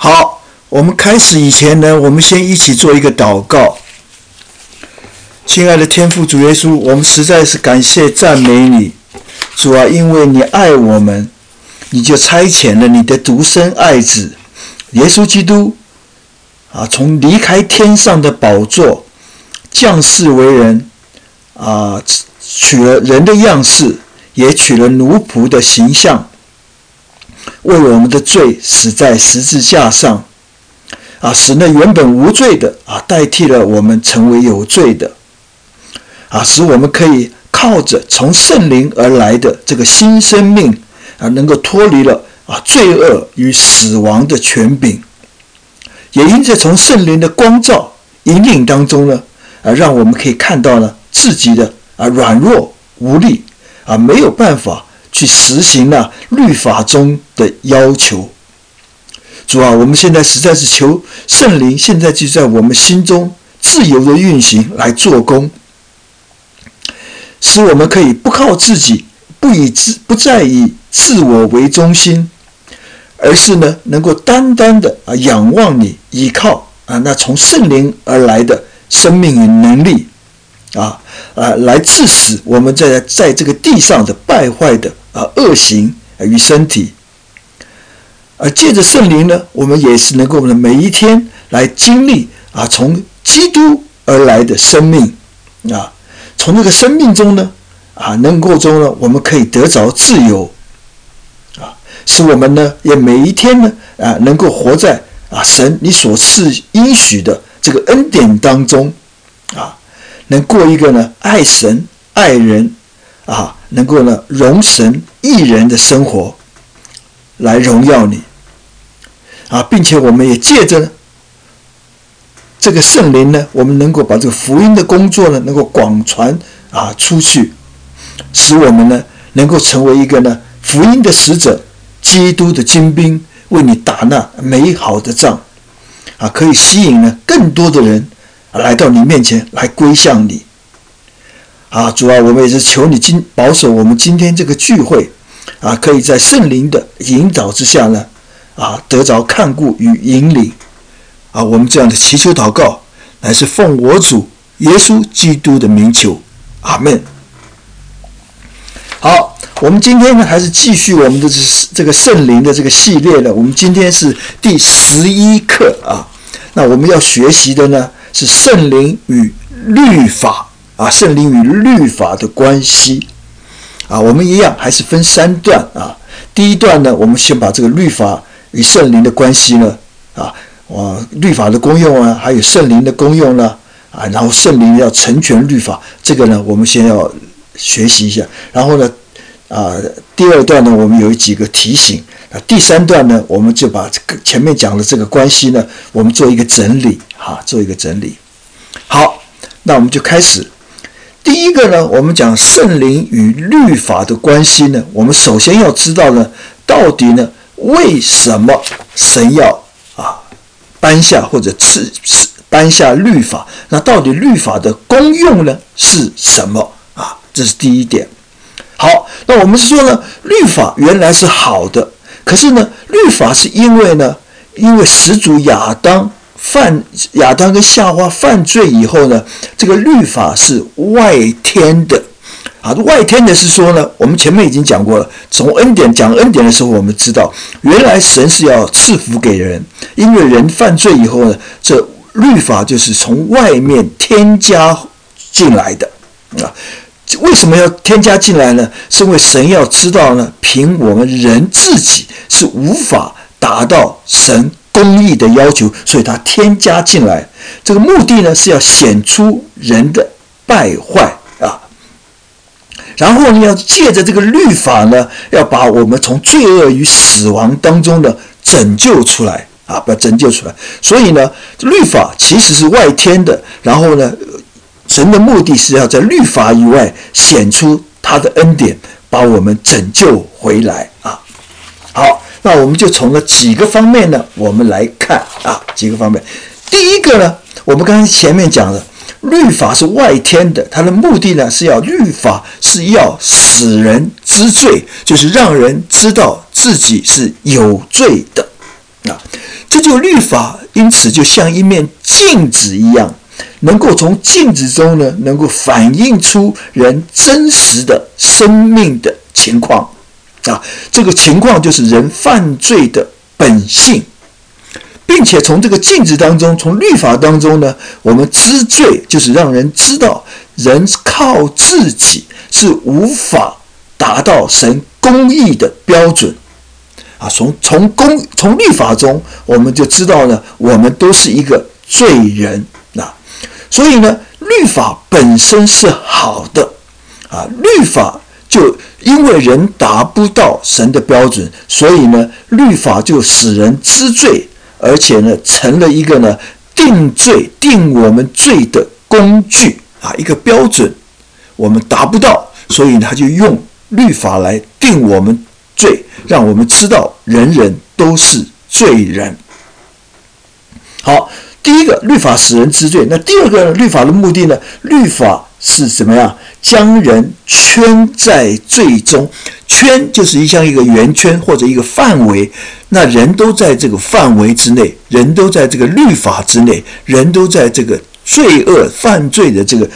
好，我们开始以前呢，我们先一起做一个祷告。亲爱的天父主耶稣，我们实在是感谢赞美你，主啊，因为你爱我们，你就差遣了你的独生爱子耶稣基督啊，从离开天上的宝座降世为人啊，取了人的样式，也取了奴仆的形象，为我们的罪死在十字架上啊，使那原本无罪的啊，代替了我们成为有罪的啊，使我们可以靠着从圣灵而来的这个新生命啊，能够脱离了啊罪恶与死亡的权柄，也因着从圣灵的光照引领当中呢，啊，让我们可以看到呢自己的啊软弱无力啊，没有办法去实行了律法中的要求。主啊，我们现在实在是求圣灵现在就在我们心中自由的运行来做工，使我们可以不靠自己，不再以自我为中心，而是呢能够单单的啊仰望你，依靠啊那从圣灵而来的生命与能力啊来致使我们在这个地上的败坏的恶行与身体。而借着圣灵呢，我们也是能够每一天来经历啊从基督而来的生命啊，从那个生命中呢啊能够中呢，我们可以得着自由啊，使我们呢也每一天呢啊能够活在啊神你所赐应许的这个恩典当中啊，能过一个呢爱神爱人啊，能够呢荣神益人的生活，来荣耀你啊，并且我们也借着这个圣灵呢，我们能够把这个福音的工作呢能够广传啊出去，使我们呢能够成为一个呢福音的使者，基督的精兵，为你打那美好的仗啊，可以吸引呢更多的人来到你面前来归向你啊。主啊，我们也是求你保守我们今天这个聚会啊，可以在圣灵的引导之下呢啊得着看顾与引领啊。我们这样的祈求祷告乃是奉我主耶稣基督的名求，阿们。好，我们今天呢还是继续我们的这个圣灵的这个系列呢，我们今天是第11课啊。那我们要学习的呢是圣灵与律法啊，圣灵与律法的关系啊。我们一样还是分3段啊。第一段呢，我们先把这个律法与圣灵的关系呢律法的功用啊，还有圣灵的功用呢啊，然后圣灵要成全律法，这个呢我们先要学习一下。然后呢第2段呢我们有几个提醒啊，第3段呢我们就把前面讲的这个关系呢我们做一个整理做一个整理。好，那我们就开始。第一个呢，我们讲圣灵与律法的关系呢，我们首先要知道呢，到底呢为什么神要颁下或者颁下律法？那到底律法的功用呢是什么啊？这是第一点。好，那我们是说呢，律法原来是好的，可是呢，律法是因为始祖亚当跟夏娃犯罪以后呢，这个律法是外天的啊。外天的是说呢，我们前面已经讲过了，从讲恩典的时候，我们知道原来神是要赐福给人，因为人犯罪以后呢，这律法就是从外面添加进来的啊。为什么要添加进来呢？是因为神要知道呢，凭我们人自己是无法达到神公义的要求，所以他添加进来。这个目的呢是要显出人的败坏啊，然后呢要借着这个律法呢，要把我们从罪恶与死亡当中呢拯救出来啊，把拯救出来。所以呢，律法其实是外天的，然后呢，神的目的是要在律法以外显出他的恩典，把我们拯救回来啊。好，那我们就从了几个方面呢，我们来看几个方面。第一个呢，我们刚才前面讲的，律法是外天的，它的目的呢律法是要使人知罪，就是让人知道自己是有罪的啊。 这就律法因此就像一面镜子一样，能够从镜子中呢，能够反映出人真实的生命的情况啊。这个情况就是人犯罪的本性，并且从这个镜子当中，从律法当中呢，我们知罪，就是让人知道人靠自己是无法达到神公义的标准啊。从律法中，我们就知道呢，我们都是一个罪人啊。所以呢，律法本身是好的啊。律法就因为人达不到神的标准，所以呢，律法就使人知罪，而且呢，成了一个呢定我们罪的工具啊，一个标准。我们达不到，所以他就用律法来定我们罪，让我们知道人人都是罪人。好，第一个，律法使人知罪。那第二个，律法的目的呢？律法是怎么样？将人圈在罪中。圈就是像一个圆圈或者一个范围，那人都在这个范围之内，人都在这个律法之内，人都在这个罪恶犯罪的这个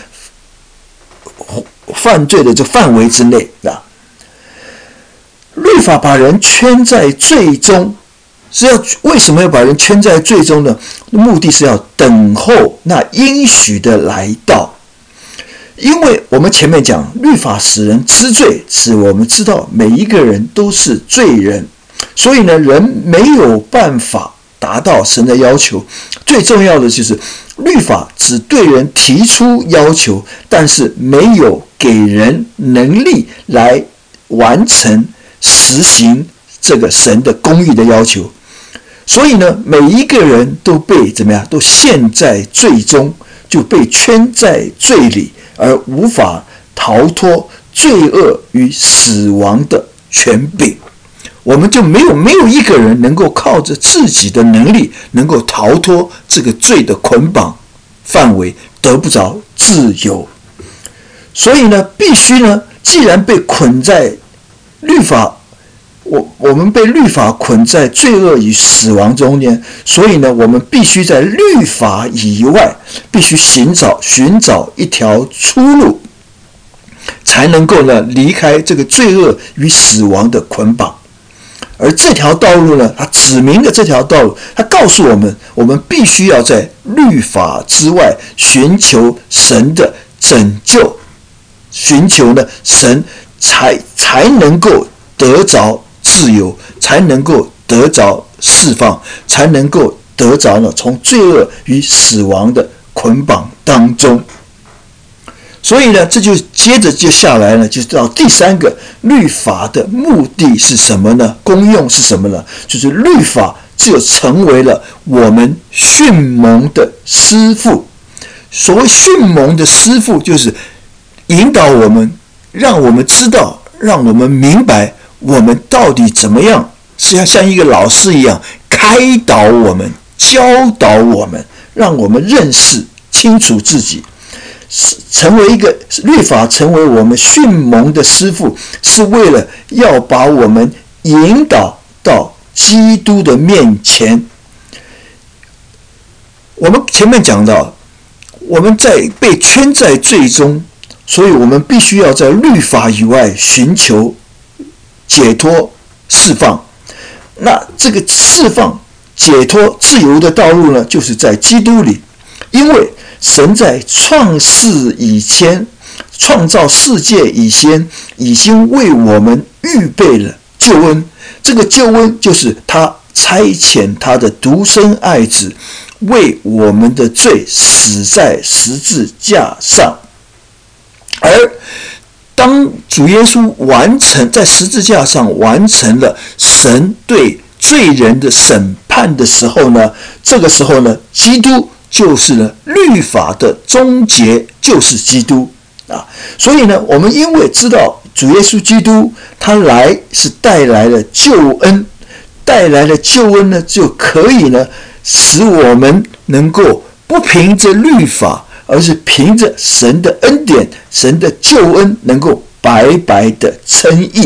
范围之内啊。律法把人圈在罪中，为什么要把人圈在罪中呢？目的是要等候那应许的来到。因为我们前面讲，律法使人知罪，使我们知道每一个人都是罪人，所以呢，人没有办法达到神的要求。最重要的就是律法只对人提出要求，但是没有给人能力来完成实行这个神的公义的要求。所以呢，每一个人都被怎么样？都陷在罪中，就被圈在罪里，而无法逃脱罪恶与死亡的权柄。我们就没有一个人能够靠着自己的能力能够逃脱这个罪的捆绑范围，得不着自由。所以呢，必须呢，既然被捆在律法，我们被律法捆在罪恶与死亡中间，所以呢，我们必须在律法以外，必须寻找一条出路，才能够呢离开这个罪恶与死亡的捆绑。而这条道路呢，它指明的这条道路，它告诉我们，我们必须要在律法之外寻求神的拯救，寻求呢神才能够得着自由，才能够得着释放，才能够得着呢从罪恶与死亡的捆绑当中。所以呢，这就接着就下来呢，就到第三个，律法的目的是什么呢？功用是什么呢？就是律法就成为了我们训蒙的师傅。所谓训蒙的师傅，就是引导我们，让我们知道，让我们明白我们到底怎么样，是要像一个老师一样开导我们，教导我们，让我们认识清楚自己。成为一个律法，成为我们训蒙的师傅，是为了要把我们引导到基督的面前。我们前面讲到，我们在被圈在罪中，所以我们必须要在律法以外寻求解脱、释放。那这个释放、解脱、自由的道路呢，就是在基督里，因为神在创世以前，创造世界以前，已经为我们预备了救恩。这个救恩就是他差遣他的独生爱子，为我们的罪死在十字架上。而当主耶稣在十字架上完成了神对罪人的审判的时候呢，这个时候呢，基督就是呢律法的终结，就是基督啊。所以呢，我们因为知道主耶稣基督他来是带来了救恩，带来了救恩呢，就可以呢使我们能够不凭着律法，而是凭着神的恩典、神的救恩，能够白白的称义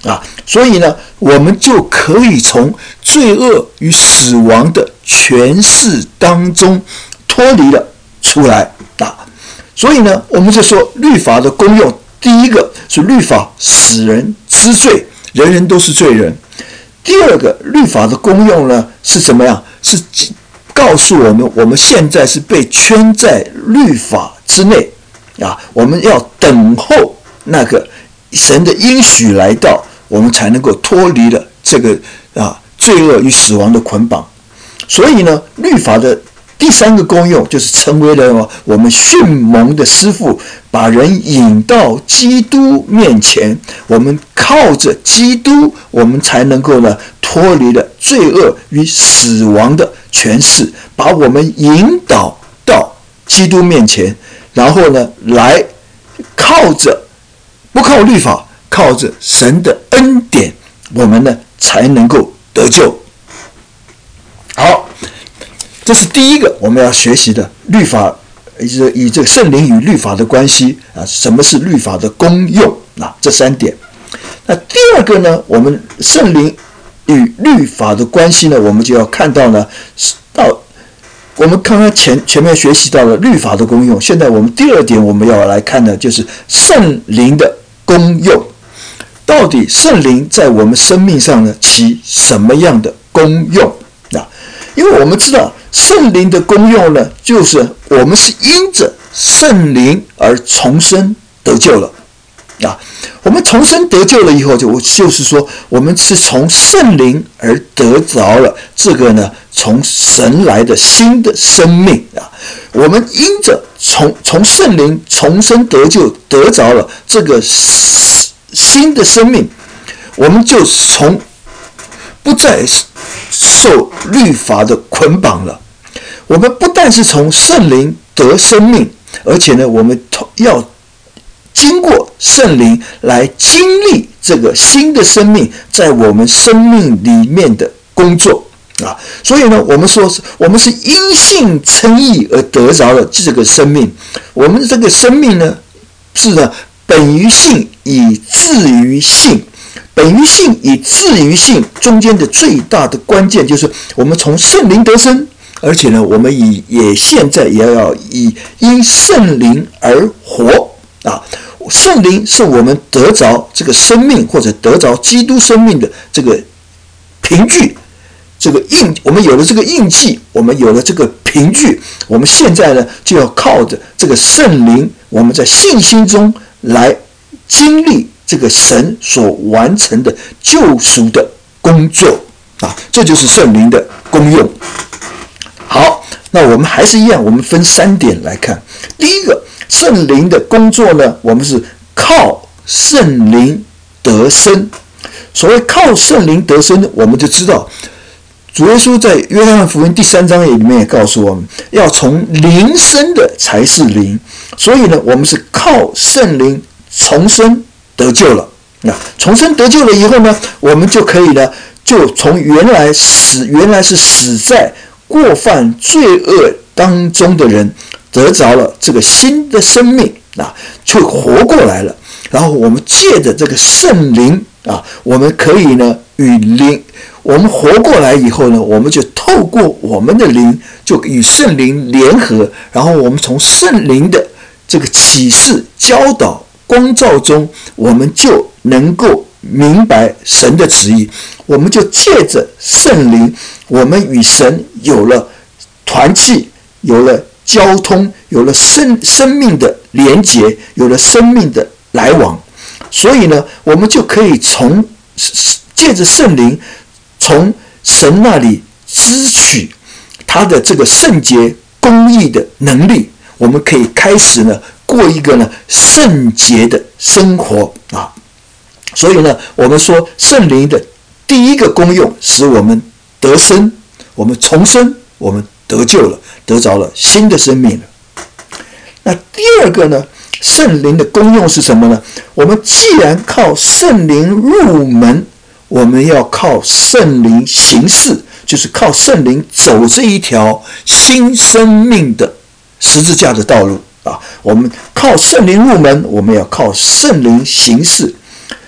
啊。所以呢，我们就可以从罪恶与死亡的权势当中脱离了出来啊。所以呢，我们就说律法的功用，第一个是律法使人知罪，人人都是罪人。第二个，律法的功用呢是怎么样？是告诉我们，我们现在是被圈在律法之内啊，我们要等候那个神的应许来到，我们才能够脱离了这个罪恶与死亡的捆绑。所以呢，律法的第三个功用就是成为了我们训蒙的师傅，把人引到基督面前。我们靠着基督，我们才能够呢脱离了罪恶与死亡的权势，把我们引导到基督面前，然后呢来靠着不靠律法，靠着神的恩典，我们呢才能够得救。好，这是第一个我们要学习的律法，以这个圣灵与律法的关系啊，什么是律法的功用啊？这三点。那第二个呢，我们圣灵与律法的关系呢，我们就要看到呢，我们刚刚前面学习到了律法的功用，现在我们第二点我们要来看的就是圣灵的功用。到底圣灵在我们生命上呢起什么样的功用啊？因为我们知道圣灵的功用呢，就是我们是因着圣灵而重生得救了啊。我们重生得救了以后，就是说我们是从圣灵而得着了这个呢从神来的新的生命啊。我们因着从圣灵重生得救，得着了这个新的生命，我们就不再受律法的捆绑了。我们不但是从圣灵得生命，而且呢，我们要经过圣灵来经历这个新的生命在我们生命里面的工作啊。所以呢，我们说我们是因信称义而得着了这个生命。我们这个生命呢，是呢本于信，以至于信。本于信，以至于信中间的最大的关键就是我们从圣灵得生，而且呢，我们也现在也要因圣灵而活啊。圣灵是我们得着这个生命或者得着基督生命的这个凭据，我们有了这个印记，我们有了这个凭据，我们现在呢就要靠着这个圣灵，我们在信心中来经历这个神所完成的救赎的工作啊，这就是圣灵的功用。好，那我们还是一样，我们分三点来看。第一个，圣灵的工作呢，我们是靠圣灵得生。所谓靠圣灵得生，我们就知道主耶稣在约翰福音第3章里面也告诉我们，要从灵生的才是灵。所以呢，我们是靠圣灵重生得救了。那重生得救了以后呢，我们就可以呢，就从原来是死在过犯罪恶当中的人，得着了这个新的生命啊，就活过来了。然后我们借着这个圣灵啊，我们可以呢我们活过来以后呢，我们就透过我们的灵，就与圣灵联合，然后我们从圣灵的这个启示、教导、光照中，我们就能够明白神的旨意。我们就借着圣灵，我们与神有了团契，有了交通，有了生命的连结，有了生命的来往。所以呢，我们就可以借着圣灵，从神那里支取他的这个圣洁公义的能力，我们可以开始呢过一个呢圣洁的生活啊。所以呢，我们说圣灵的第一个功用使我们得生，我们重生，我们得救了，得着了新的生命了。那第二个呢，圣灵的功用是什么呢？我们既然靠圣灵入门，我们要靠圣灵行事，就是靠圣灵走这一条新生命的十字架的道路啊。我们靠圣灵入门，我们要靠圣灵行事。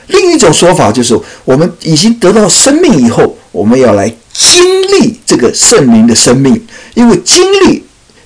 另一种说法就是，我们已经得到生命以后，我们要来经历这个圣灵的生命，因为经历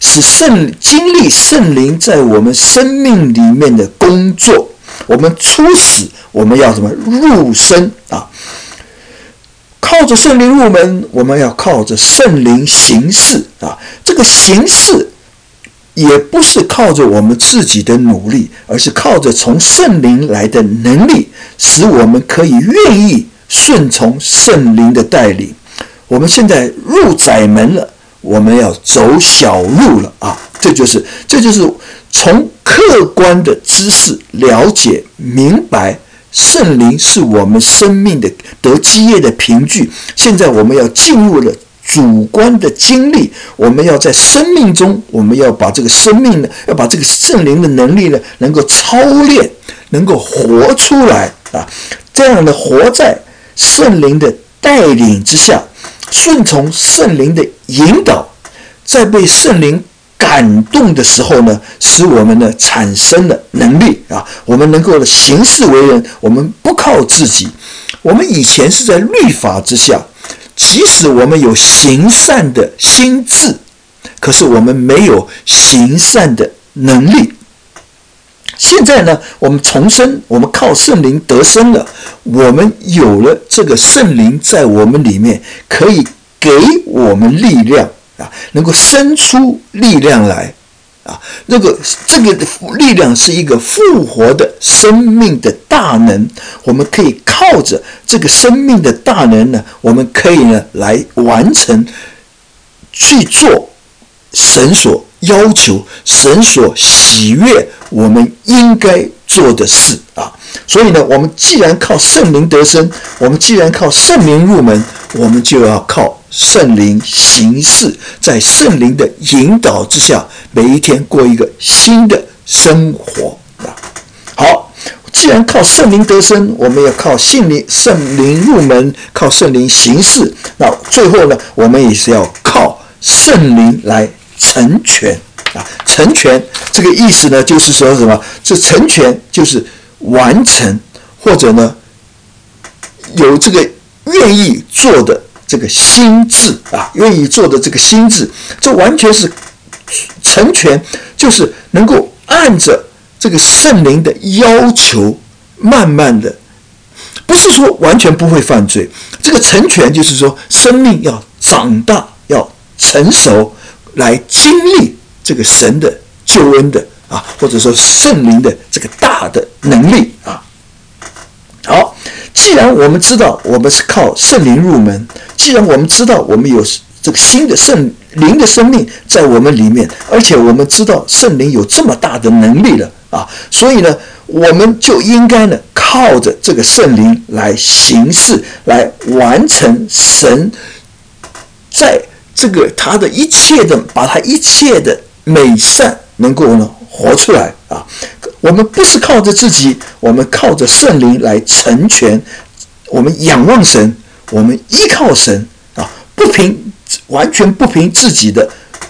圣灵在我们生命里面的工作。我们初始，我们要什么？入生啊！靠着圣灵入门，我们要靠着圣灵行事啊！这个行事也不是靠着我们自己的努力，而是靠着从圣灵来的能力，使我们可以愿意顺从圣灵的带领。我们现在入窄门了，我们要走小路了啊！这就是从客观的知识了解明白，圣灵是我们生命的得基业的凭据。现在我们要进入了主观的经历，我们要在生命中，我们要把这个生命呢，要把这个圣灵的能力呢，能够操练，能够活出来啊！这样的活在圣灵的带领之下，顺从圣灵的引导，在被圣灵感动的时候呢，使我们呢产生了能力啊，我们能够行事为人，我们不靠自己。我们以前是在律法之下，即使我们有行善的心智，可是我们没有行善的能力。现在呢，我们重生，我们靠圣灵得生了，我们有了这个圣灵在我们里面，可以给我们力量啊，能够生出力量来啊。这个力量是一个复活的生命的大能，我们可以靠着这个生命的大能呢，我们可以呢来完成去做神所要求、神所喜悦我们应该做的事啊。所以呢，我们既然靠圣灵得生，我们既然靠圣灵入门，我们就要靠圣灵行事，在圣灵的引导之下，每一天过一个新的生活啊。好，既然靠圣灵得生，我们要靠圣灵入门，靠圣灵行事。那最后呢，我们也是要靠圣灵来成全啊。成全这个意思呢，就是说什么？这成全就是完成，或者呢有这个愿意做的这个心智啊，愿意做的这个心智，这完全是成全，就是能够按着这个圣灵的要求，慢慢的，不是说完全不会犯罪。这个成全就是说，生命要长大，要成熟，来经历这个神的救恩的啊，或者说圣灵的这个大的能力啊。好，既然我们知道我们是靠圣灵入门，既然我们知道我们有这个新的圣灵的生命在我们里面，而且我们知道圣灵有这么大的能力了啊，所以呢，我们就应该呢靠着这个圣灵来行事，来完成神在这个他的一切的，把他一切的美善能够呢活出来啊。我们不是靠着自己，我们靠着圣灵来成全。我们仰望神，我们依靠神啊，完全不凭自己的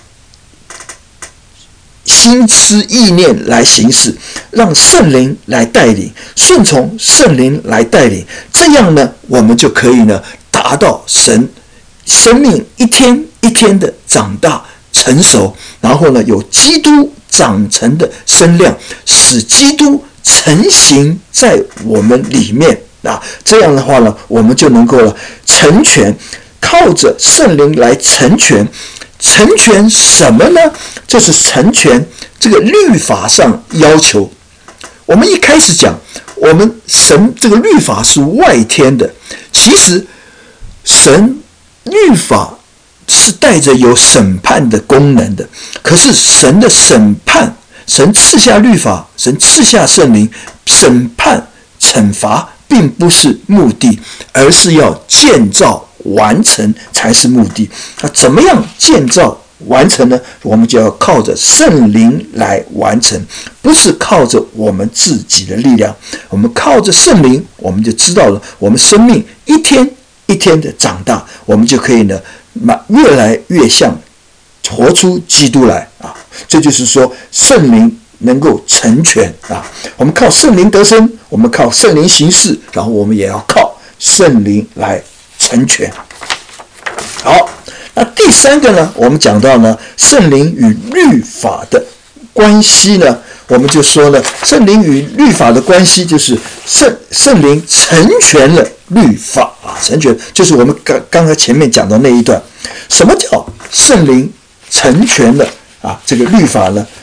心思意念来行事，让圣灵来带领，顺从圣灵来带领。这样呢，我们就可以呢达到神生命一天一天的长大成熟，然后呢有基督长成的身量，使基督成形在我们里面啊。这样的话呢，我们就能够了成全，靠着圣灵来成全。成全什么呢？就是成全这个律法上要求。我们一开始讲，我们神这个律法是外天的，其实神律法是带着有审判的功能的。可是神的审判，神赐下律法，神赐下圣灵，审判惩罚并不是目的，而是要建造完成才是目的。那怎么样建造完成呢？我们就要靠着圣灵来完成，不是靠着我们自己的力量。我们靠着圣灵，我们就知道了，我们生命一天一天的长大，我们就可以呢越来越像活出基督来啊。这就是说圣灵能够成全啊。我们靠圣灵得生， 我们靠圣灵行事，然后我们也要靠圣灵来成全。好，那第三个呢，我们讲到呢，圣灵与律法的关系呢，我们就说呢，圣灵与律法的关系就是圣灵成全了律法啊，成全就是我们刚才前面讲的那一段。什么叫圣灵成全了啊这个律法呢？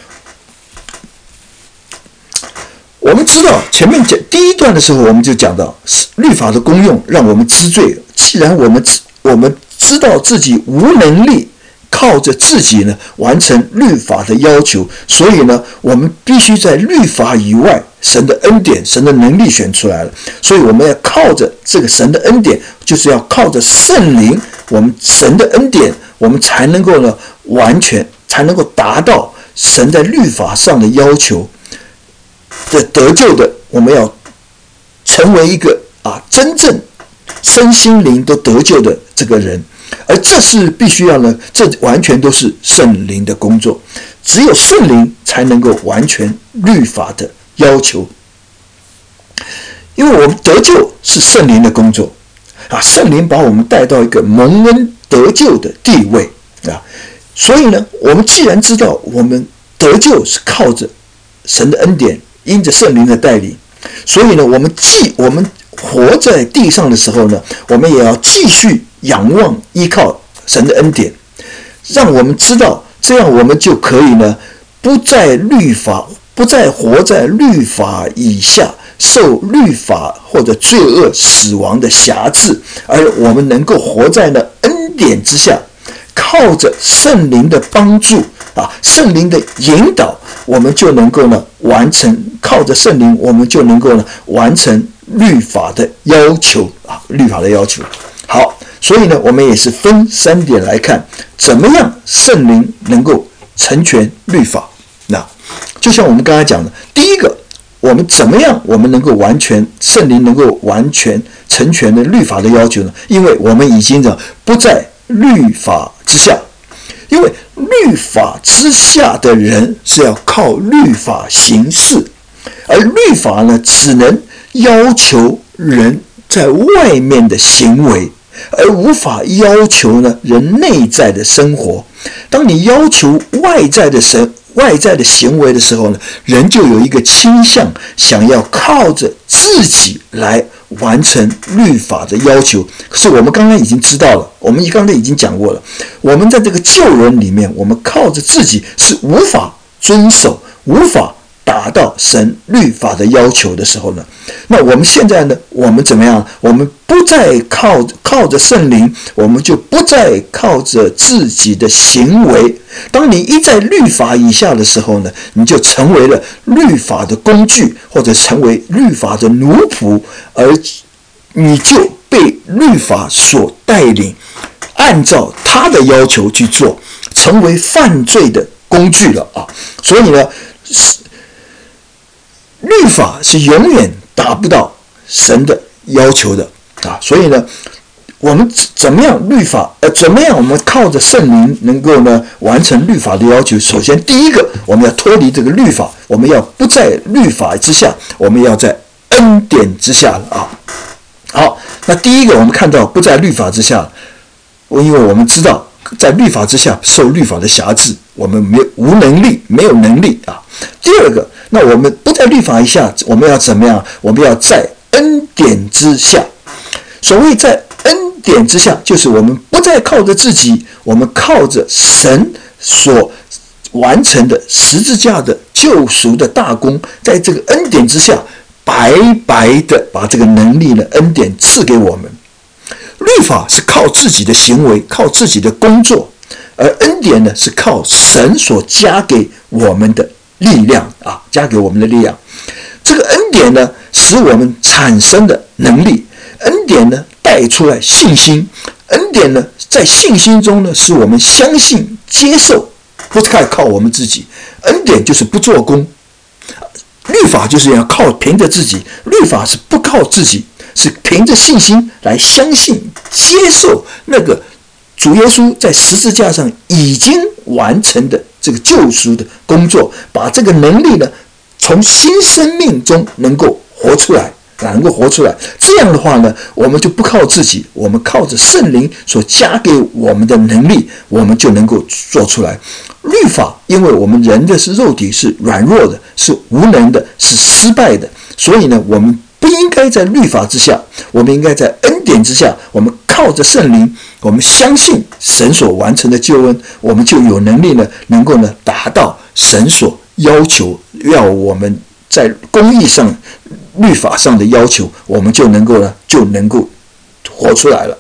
我们知道前面讲第一段的时候，我们就讲到律法的功用让我们知罪。既然我们知道自己无能力靠着自己呢完成律法的要求，所以呢我们必须在律法以外神的恩典、神的能力选出来了。所以我们要靠着这个神的恩典，就是要靠着圣灵，我们神的恩典，我们才能够呢完全才能够达到神在律法上的要求的得救的。我们要成为一个真正身心灵都得救的这个人，而这是必须要呢，这完全都是圣灵的工作，只有圣灵才能够完全律法的要求。因为我们得救是圣灵的工作圣灵把我们带到一个蒙恩得救的地位所以呢，我们既然知道我们得救是靠着神的恩典，因着圣灵的带领，所以呢，我们活在地上的时候呢，我们也要继续仰望依靠神的恩典，让我们知道，这样我们就可以呢，不再活在律法以下，受律法或者罪恶死亡的辖制，而我们能够活在呢恩典之下，靠着圣灵的帮助圣灵的引导，我们就能够呢完成，靠着圣灵，我们就能够呢完成律法的要求律法的要求。好，所以呢，我们也是分3点来看，怎么样圣灵能够成全律法。那就像我们刚才讲的，第一个，我们怎么样我们能够完全圣灵能够完全成全的律法的要求呢？因为我们已经不在律法之下，因为律法之下的人是要靠律法行事，而律法呢，只能要求人在外面的行为，而无法要求呢人内在的生活。当你要求外在的行为的时候呢，人就有一个倾向，想要靠着自己来完成律法的要求。可是我们刚刚已经知道了，我们刚才已经讲过了，我们在这个救人里面，我们靠着自己是无法遵守、无法达到神律法的要求的时候呢，那我们现在呢，我们怎么样？我们不再靠着圣灵，我们就不再靠着自己的行为。当你一在律法以下的时候呢，你就成为了律法的工具，或者成为律法的奴仆，而你就被律法所带领，按照他的要求去做，成为犯罪的工具了所以呢，律法是永远达不到神的要求的所以呢，我们怎么样怎么样我们靠着圣灵能够呢完成律法的要求？首先，第一个，我们要脱离这个律法，我们要不在律法之下，我们要在恩典之下了好，那第一个我们看到不在律法之下，因为我们知道在律法之下受律法的辖制，我们没有能力第二个，那我们不在律法以下，我们要怎么样？我们要在恩典之下。所谓在恩典之下，就是我们不再靠着自己，我们靠着神所完成的十字架的救赎的大功，在这个恩典之下，白白的把这个能力呢恩典赐给我们。律法是靠自己的行为，靠自己的工作，而恩典呢是靠神所加给我们的力量加给我们的力量。这个恩典呢使我们产生的能力，恩典呢带出来信心，恩典呢在信心中呢使我们相信接受，不是靠我们自己。恩典就是不做工，律法就是要凭着自己，律法是不靠自己，是凭着信心来相信接受那个主耶稣在十字架上已经完成的这个救赎的工作，把这个能力呢从新生命中能够活出来，能够活出来。这样的话呢，我们就不靠自己，我们靠着圣灵所加给我们的能力，我们就能够做出来。律法，因为我们人的肉体是软弱的，是无能的，是失败的，所以呢，我们不应该在律法之下，我们应该在恩典之下，我们靠着圣灵，我们相信神所完成的救恩，我们就有能力呢，能够呢达到神所要求要我们在公义上、律法上的要求，我们就能够活出来了。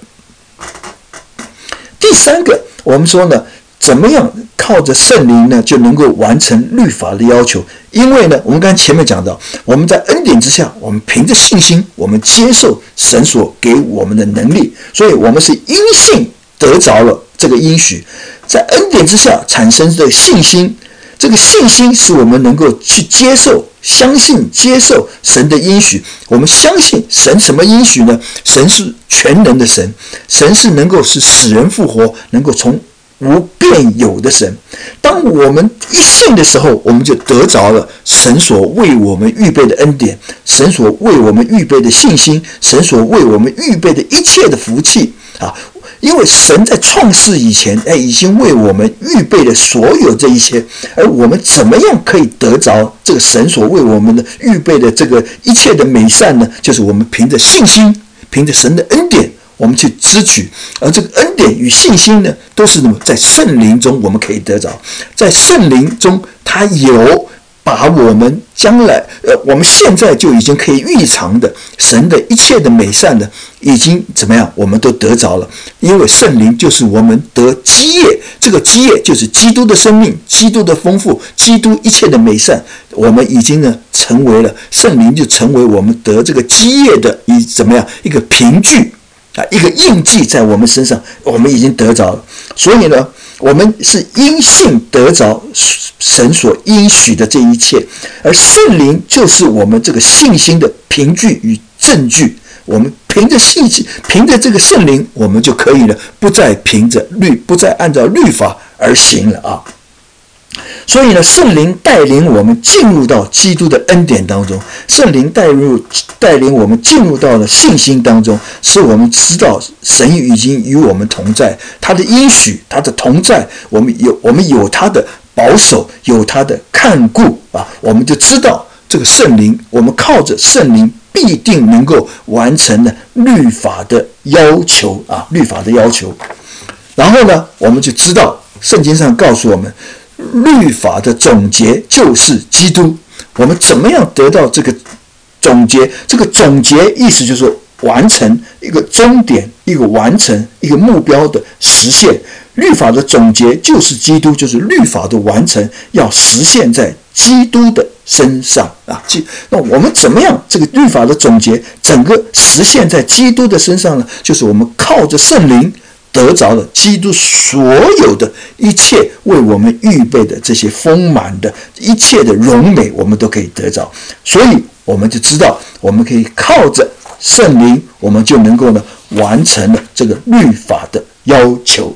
第三个，我们说呢，怎么样靠着圣灵呢，就能够完成律法的要求？因为呢，我们刚才前面讲到，我们在恩典之下，我们凭着信心，我们接受神所给我们的能力，所以我们是因信得着了这个应许，在恩典之下产生的信心，这个信心使我们能够去接受、相信、接受神的应许。我们相信神什么应许呢？神是全能的神，神是能够使人复活，能够从无变有的神。当我们一信的时候，我们就得着了神所为我们预备的恩典，神所为我们预备的信心，神所为我们预备的一切的福气啊！因为神在创世以前，已经为我们预备了所有这一切，而我们怎么样可以得着这个神所为我们的预备的这个一切的美善呢？就是我们凭着信心，凭着神的恩典，我们去支取，而这个恩典与信心呢，都是在圣灵中我们可以得着。在圣灵中，他有把我们将来，我们现在就已经可以预尝的神的一切的美善的，已经怎么样？我们都得着了。因为圣灵就是我们得基业，这个基业就是基督的生命、基督的丰富、基督一切的美善。我们已经呢成为了圣灵，就成为我们得这个基业的一个凭据。一个印记在我们身上，我们已经得着了。所以呢，我们是因信得着神所应许的这一切，而圣灵就是我们这个信心的凭据与证据。我们凭着信心，凭着这个圣灵，我们就可以了，不再按照律法而行了啊。所以呢，圣灵带领我们进入到基督的恩典当中，圣灵带领我们进入到了信心当中，使我们知道神已经与我们同在，他的应许，他的同在，我们有他的保守，有他的看顾啊，我们就知道这个圣灵，我们靠着圣灵必定能够完成了律法的要求啊，律法的要求。然后呢，我们就知道圣经上告诉我们，律法的总结就是基督。我们怎么样得到这个总结？这个总结意思就是完成一个终点，一个完成一个目标的实现。律法的总结就是基督，就是律法的完成要实现在基督的身上啊。那我们怎么样这个律法的总结整个实现在基督的身上呢？就是我们靠着圣灵得着了基督所有的一切为我们预备的这些丰满的一切的荣美，我们都可以得着。所以我们就知道，我们可以靠着圣灵，我们就能够呢完成了这个律法的要求。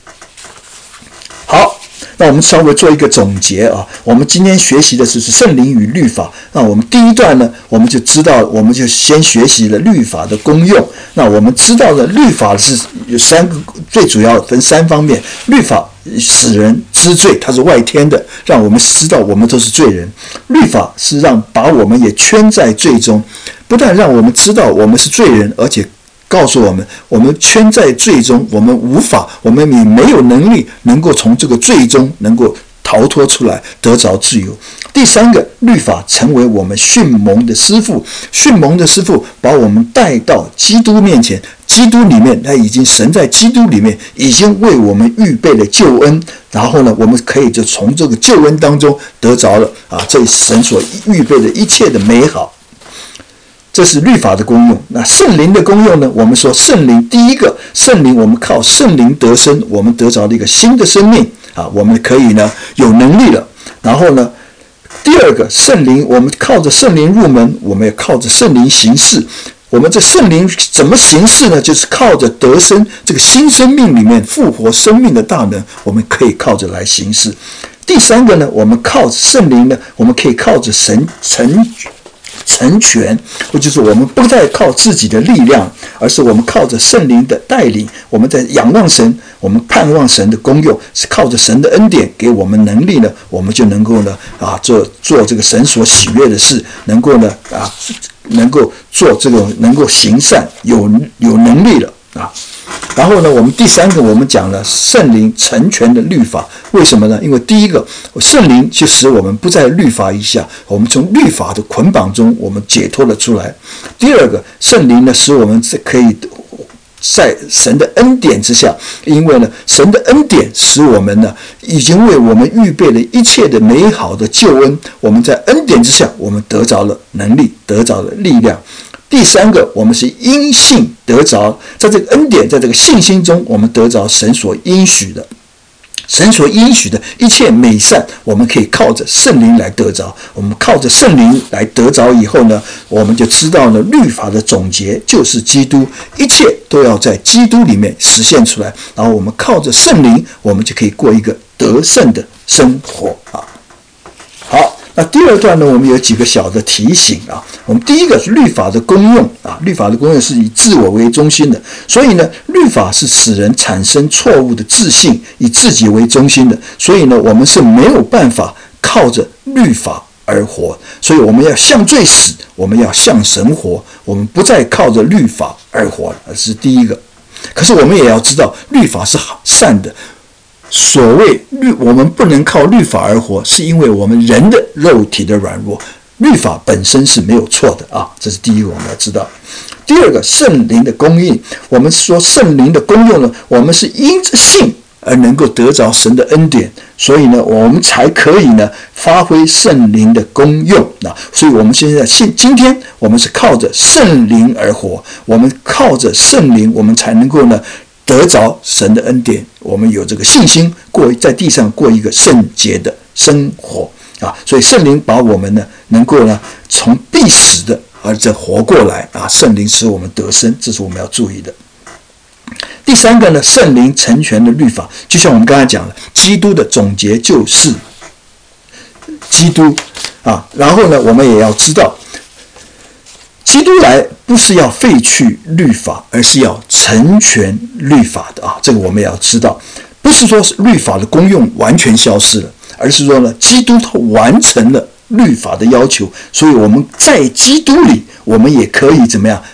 好，那我们稍微做一个总结啊。我们今天学习的是圣灵与律法。那我们第一段呢，我们就知道，我们就先学习了律法的功用。那我们知道了律法是有最主要分三方面。律法使人知罪，它是外天的，让我们知道我们都是罪人。律法是把我们也圈在罪中，不但让我们知道我们是罪人，而且告诉我们，我们圈在罪中，我们也没有能力能够从这个罪中能够逃脱出来，得着自由。第三个，律法成为我们训蒙的师傅，训蒙的师傅把我们带到基督面前，基督里面，神在基督里面已经为我们预备了救恩，然后呢，我们可以就从这个救恩当中得着了这神所预备的一切的美好。这是律法的功用。那圣灵的功用呢？我们说圣灵，第一个，圣灵我们靠圣灵得生，我们得着了一个新的生命我们可以呢有能力了。然后呢，第二个，圣灵我们靠着圣灵入门，我们也靠着圣灵行事。我们这圣灵怎么行事呢？就是靠着得生这个新生命里面复活生命的大能，我们可以靠着来行事。第三个呢，我们靠圣灵呢，我们可以靠着神成全，或就是我们不再靠自己的力量，而是我们靠着圣灵的带领，我们在仰望神，我们盼望神的功用，是靠着神的恩典给我们能力呢，我们就能够呢做这个神所喜悦的事，能够呢能够做这种能够行善，有能力了啊。然后呢，我们第三个，我们讲了圣灵成全的律法，为什么呢？因为第一个，圣灵就使我们不在律法以下，我们从律法的捆绑中，我们解脱了出来。第二个，圣灵呢，使我们可以在神的恩典之下，因为呢，神的恩典使我们呢，已经为我们预备了一切的美好的救恩，我们在恩典之下，我们得着了能力，得着了力量。第三个，我们是因信得着，在这个恩典，在这个信心中，我们得着神所应许的，神所应许的一切美善，我们可以靠着圣灵来得着。我们靠着圣灵来得着以后呢，我们就知道呢，律法的总结就是基督，一切都要在基督里面实现出来。然后我们靠着圣灵，我们就可以过一个得胜的生活啊。好。那第二段呢，我们有几个小的提醒啊。我们第一个是律法的功用啊，律法的功用是以自我为中心的，所以呢，律法是使人产生错误的自信，以自己为中心的，所以呢，我们是没有办法靠着律法而活，所以我们要向罪死，我们要向神活，我们不再靠着律法而活了，这是第一个。可是我们也要知道，律法是善的。所谓我们不能靠律法而活，是因为我们人的肉体的软弱，律法本身是没有错的啊，这是第一个我们要知道。第二个，圣灵的供应，我们说圣灵的功用呢，我们是因着信而能够得着神的恩典，所以呢，我们才可以呢发挥圣灵的功用啊。所以我们现在今天我们是靠着圣灵而活，我们靠着圣灵，我们才能够呢得着神的恩典，我们有这个信心在地上过一个圣洁的生活啊！所以圣灵把我们呢能够呢从必死的而这活过来啊！圣灵使我们得生，这是我们要注意的。第三个呢，圣灵成全的律法，就像我们刚才讲了，基督的总结就是基督啊。然后呢，我们也要知道，基督来不是要废去律法，而是要成全律法的啊！这个我们也要知道，不是说律法的功用完全消失了，而是说呢，基督他完成了律法的要求，所以我们在基督里，我们也可以怎么样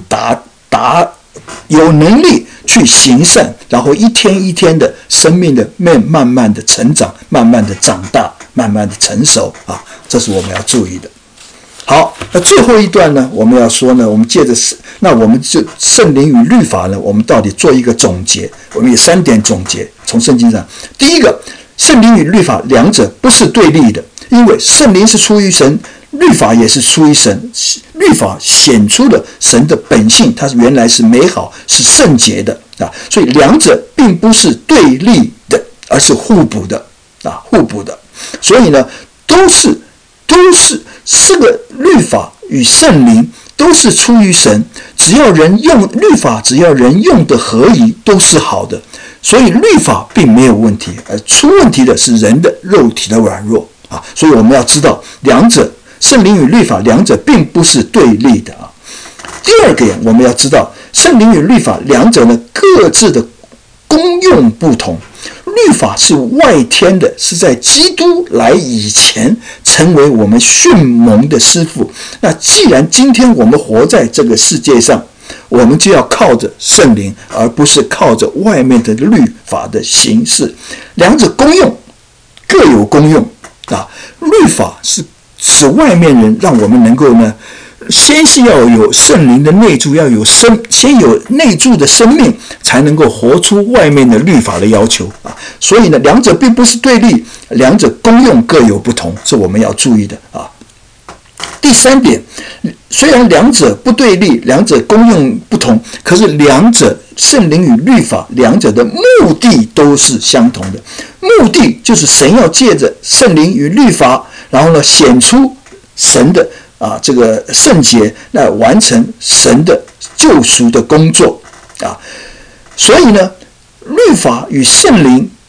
有能力去行善，然后一天一天的生命的慢慢的成长，慢慢的长大，慢慢的成熟啊！这是我们要注意的。好，那最后一段呢，我们要说呢，我们借着我们就圣灵与律法呢，我们到底做一个总结，我们有3点总结，从圣经上。第一个，圣灵与律法两者不是对立的，因为圣灵是出于神，律法也是出于神，律法显出了神的本性，它原来是美好，是圣洁的啊，所以两者并不是对立的，而是互补的啊，互补的。所以呢，都是这个律法与圣灵都是出于神，只要人用律法，只要人用的合宜，都是好的。所以律法并没有问题，而出问题的是人的肉体的软弱啊。所以我们要知道，两者圣灵与律法两者并不是对立的啊。第二个，我们要知道，圣灵与律法两者呢各自的功用不同。律法是外天的，是在基督来以前成为我们训蒙的师傅。那既然今天我们活在这个世界上，我们就要靠着圣灵，而不是靠着外面的律法的形式。两者功用各有功用啊。律法是使外面人让我们能够呢，先是要有圣灵的内住，要有先有内住的生命，才能够活出外面的律法的要求啊。所以呢，两者并不是对立，两者功用各有不同，是我们要注意的啊。第三点，虽然两者不对立，两者功用不同，可是两者圣灵与律法两者的目的都是相同的。目的就是神要借着圣灵与律法，然后呢显出神的这个圣洁，来完成神的救赎的工作啊。所以呢，律法与圣灵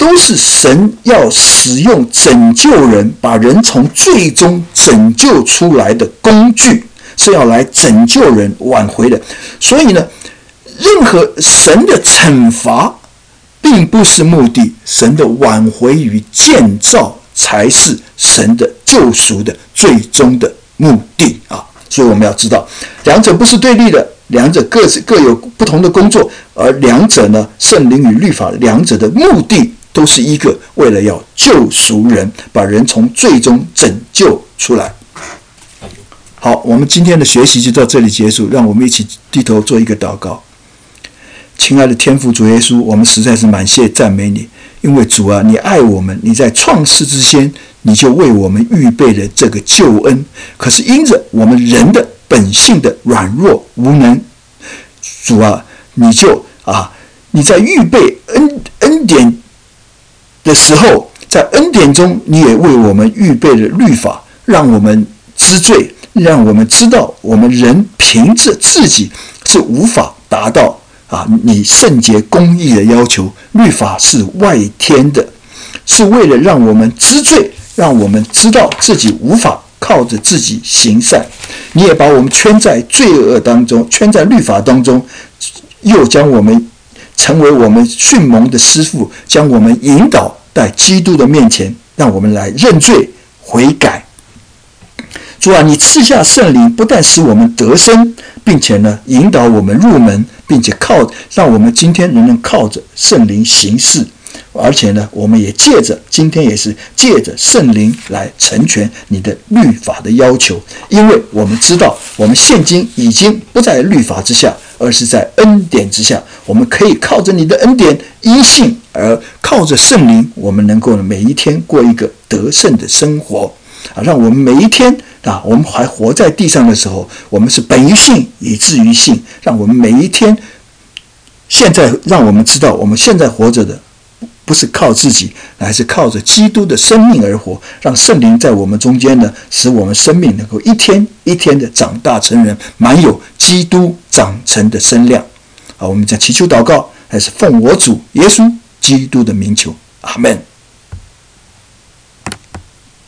都是神要使用拯救人，把人从最终拯救出来的工具，是要来拯救人挽回的。所以呢，任何神的惩罚并不是目的，神的挽回与建造才是神的救赎的最终的目的啊！所以我们要知道，两者不是对立的，两者各有不同的工作，而两者呢，圣灵与律法，两者的目的都是一个，为了要救赎人，把人从最终拯救出来。好，我们今天的学习就到这里结束，让我们一起低头做一个祷告。亲爱的天父主耶稣，我们实在是满谢赞美你，因为主啊，你爱我们，你在创世之先，你就为我们预备了这个救恩。可是因着我们人的本性的软弱无能，主啊，你在预备恩典的时候，在恩典中，你也为我们预备了律法，让我们知罪，让我们知道我们人凭着自己是无法达到你圣洁公义的要求。律法是外天的，是为了让我们知罪，让我们知道自己无法靠着自己行善。你也把我们圈在罪恶当中，圈在律法当中，又将我们成为我们训蒙的师父，将我们引导在基督的面前，让我们来认罪悔改。主啊，你赐下圣灵，不但使我们得生，并且呢引导我们入门，并且让我们今天仍能靠着圣灵行事。而且呢，我们也今天也是借着圣灵来成全你的律法的要求，因为我们知道我们现今已经不在律法之下，而是在恩典之下。我们可以靠着你的恩典，因信而靠着圣灵，我们能够每一天过一个得胜的生活让我们每一天我们还活在地上的时候，我们是本于信以至于信，让我们每一天现在让我们知道，我们现在活着的不是靠自己，乃是靠着基督的生命而活，让圣灵在我们中间呢，使我们生命能够一天一天的长大成人，满有基督长成的身量。我们将祈求祷告，还是奉我主耶稣基督的名求，阿们。